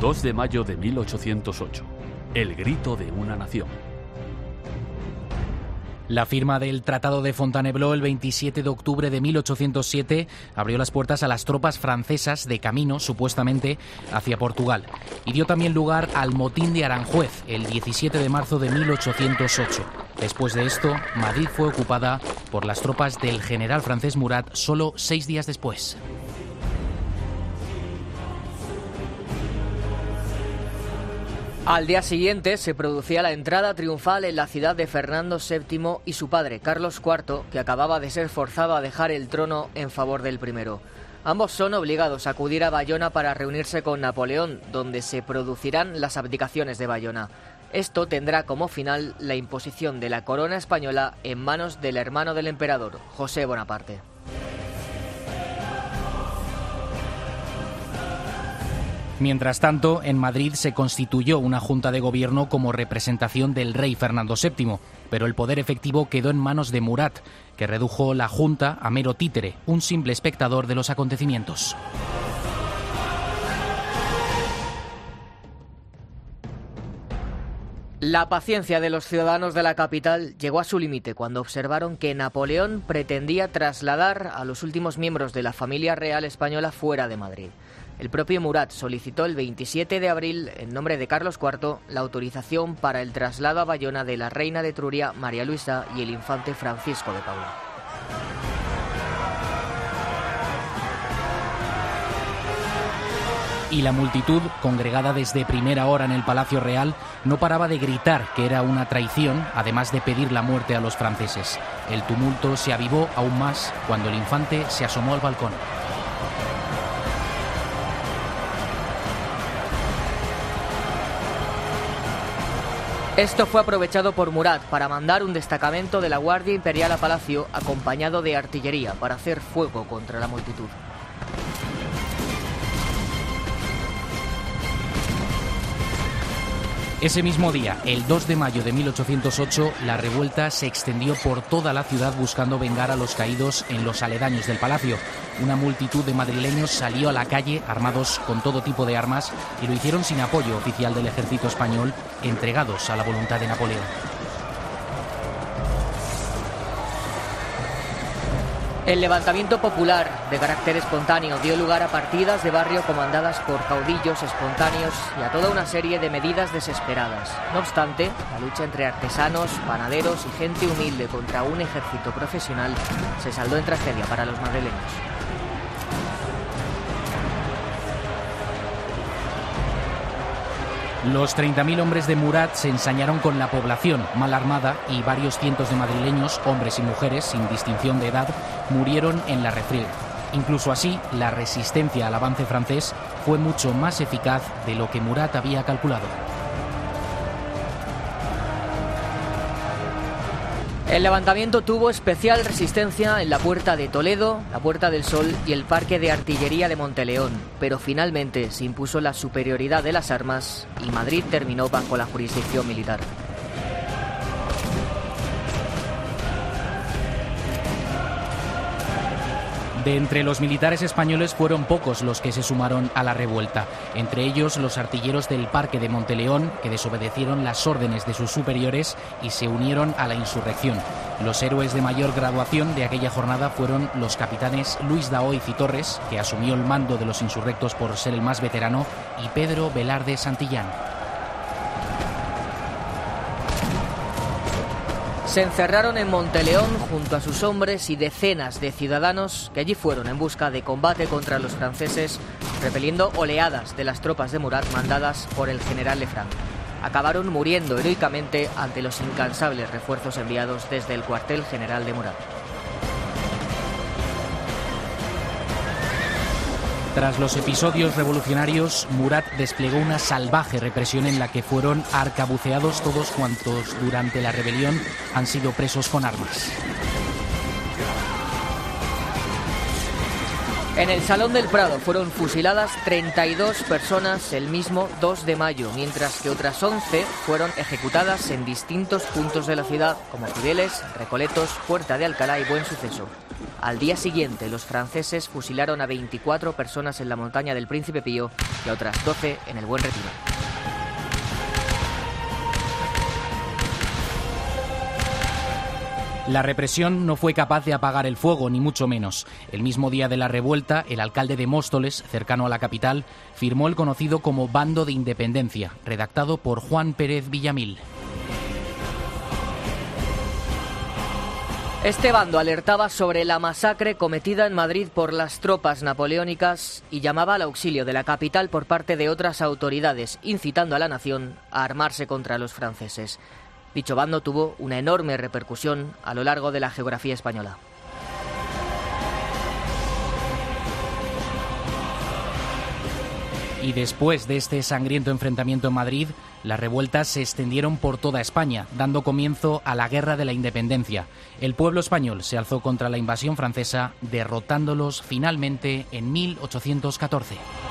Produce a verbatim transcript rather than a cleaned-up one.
dos de mayo de mil ochocientos ocho. El grito de una nación. La firma del Tratado de Fontainebleau el veintisiete de octubre de mil ochocientos siete abrió las puertas a las tropas francesas de camino, supuestamente, hacia Portugal, y dio también lugar al motín de Aranjuez el diecisiete de marzo de mil ochocientos ocho. Después de esto, Madrid fue ocupada por las tropas del general francés Murat solo seis días después. Al día siguiente se producía la entrada triunfal en la ciudad de Fernando séptimo y su padre, Carlos cuarto, que acababa de ser forzado a dejar el trono en favor del primero. Ambos son obligados a acudir a Bayona para reunirse con Napoleón, donde se producirán las abdicaciones de Bayona. Esto tendrá como final la imposición de la corona española en manos del hermano del emperador, José Bonaparte. Mientras tanto, en Madrid se constituyó una junta de gobierno como representación del rey Fernando séptimo, pero el poder efectivo quedó en manos de Murat, que redujo la junta a mero títere, un simple espectador de los acontecimientos. La paciencia de los ciudadanos de la capital llegó a su límite cuando observaron que Napoleón pretendía trasladar a los últimos miembros de la familia real española fuera de Madrid. El propio Murat solicitó el veintisiete de abril, en nombre de Carlos cuarto, la autorización para el traslado a Bayona de la reina de Etruria, María Luisa, y el infante Francisco de Paula. Y la multitud, congregada desde primera hora en el Palacio Real, no paraba de gritar que era una traición, además de pedir la muerte a los franceses. El tumulto se avivó aún más cuando el infante se asomó al balcón. Esto fue aprovechado por Murat para mandar un destacamento de la Guardia Imperial a Palacio, acompañado de artillería, para hacer fuego contra la multitud. Ese mismo día, el dos de mayo de mil ochocientos ocho, la revuelta se extendió por toda la ciudad buscando vengar a los caídos en los aledaños del palacio. Una multitud de madrileños salió a la calle armados con todo tipo de armas y lo hicieron sin apoyo oficial del ejército español, entregados a la voluntad de Napoleón. El levantamiento popular de carácter espontáneo dio lugar a partidas de barrio comandadas por caudillos espontáneos y a toda una serie de medidas desesperadas. No obstante, la lucha entre artesanos, panaderos y gente humilde contra un ejército profesional se saldó en tragedia para los madrileños. Los treinta mil hombres de Murat se ensañaron con la población mal armada y varios cientos de madrileños, hombres y mujeres, sin distinción de edad, murieron en la refriega. Incluso así, la resistencia al avance francés fue mucho más eficaz de lo que Murat había calculado. El levantamiento tuvo especial resistencia en la Puerta de Toledo, la Puerta del Sol y el Parque de Artillería de Monteleón, pero finalmente se impuso la superioridad de las armas y Madrid terminó bajo la jurisdicción militar. De entre los militares españoles fueron pocos los que se sumaron a la revuelta, entre ellos los artilleros del Parque de Monteleón, que desobedecieron las órdenes de sus superiores y se unieron a la insurrección. Los héroes de mayor graduación de aquella jornada fueron los capitanes Luis Daoiz y Torres, que asumió el mando de los insurrectos por ser el más veterano, y Pedro Velarde Santillán. Se encerraron en Monteleón junto a sus hombres y decenas de ciudadanos que allí fueron en busca de combate contra los franceses, repeliendo oleadas de las tropas de Murat mandadas por el general Lefranc. Acabaron muriendo heroicamente ante los incansables refuerzos enviados desde el cuartel general de Murat. Tras los episodios revolucionarios, Murat desplegó una salvaje represión en la que fueron arcabuceados todos cuantos durante la rebelión han sido presos con armas. En el Salón del Prado fueron fusiladas treinta y dos personas el mismo dos de mayo, mientras que otras once fueron ejecutadas en distintos puntos de la ciudad, como Cibeles, Recoletos, Puerta de Alcalá y Buen Suceso. Al día siguiente, los franceses fusilaron a veinticuatro personas en la montaña del Príncipe Pío y a otras doce en el Buen Retiro. La represión no fue capaz de apagar el fuego, ni mucho menos. El mismo día de la revuelta, el alcalde de Móstoles, cercano a la capital, firmó el conocido como Bando de Independencia, redactado por Juan Pérez Villamil. Este bando alertaba sobre la masacre cometida en Madrid por las tropas napoleónicas y llamaba al auxilio de la capital por parte de otras autoridades, incitando a la nación a armarse contra los franceses. Dicho bando tuvo una enorme repercusión a lo largo de la geografía española. Y después de este sangriento enfrentamiento en Madrid, las revueltas se extendieron por toda España, dando comienzo a la Guerra de la Independencia. El pueblo español se alzó contra la invasión francesa, derrotándolos finalmente en mil ochocientos catorce.